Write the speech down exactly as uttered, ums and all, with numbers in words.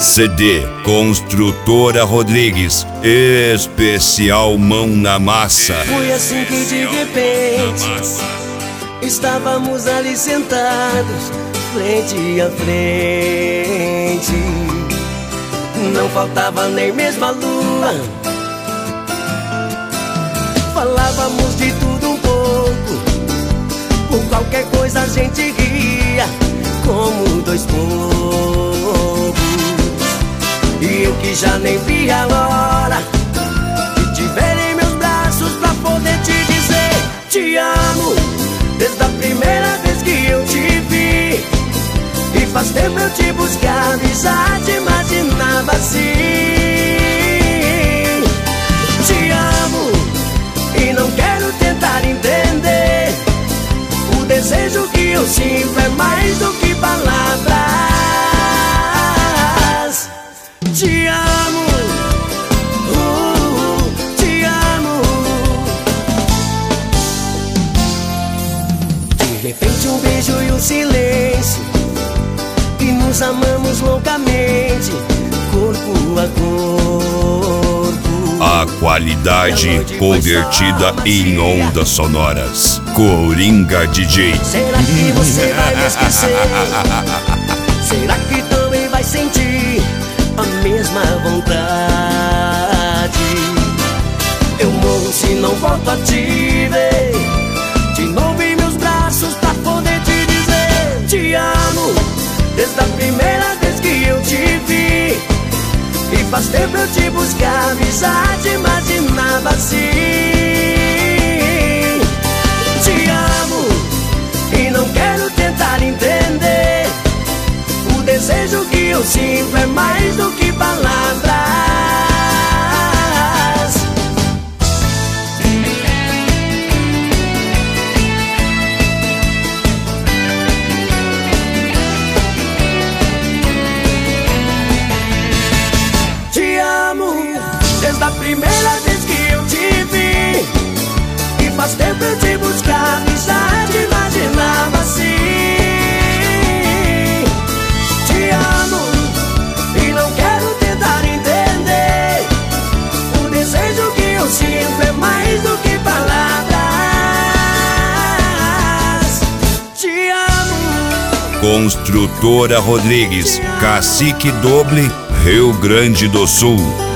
C D Construtora Rodrigues, especial Mão na Massa. Foi assim que de repente estávamos ali sentados, frente a frente. Não faltava nem mesmo a lua. Falávamos de tudo um pouco, por qualquer coisa a gente ria, como dois povos. E eu que já nem vi a hora de te ver em meus braços pra poder te dizer te amo, desde a primeira vez que eu te vi. E faz tempo eu te buscava e já te imaginava assim. Te amo e não quero tentar entender. O desejo que eu sinto é mais do que palavras. Te amo, uh, te amo. De repente um beijo e um silêncio, e nos amamos loucamente, corpo a corpo. A qualidade convertida em ondas sonoras. Coringa D J. Será que você vai me esquecer? Será que também vai sentir a mesma vontade? Eu morro se não volto a te ver de novo em meus braços pra poder te dizer te amo, desde a primeira vez que eu te vi. E faz tempo eu te buscava e já te imaginava assim. Te amo e não quero tentar entender. O desejo que eu sinto é mais do que palavras. Te amo desde a primeira vez que eu te vi. E faz tempo eu te buscava e já te imaginava assim. Te amo e não quero tentar entender. O desejo que eu sinto é mais do que palavras. Te amo. Construtora Rodrigues, Cacique Doble, Rio Grande do Sul.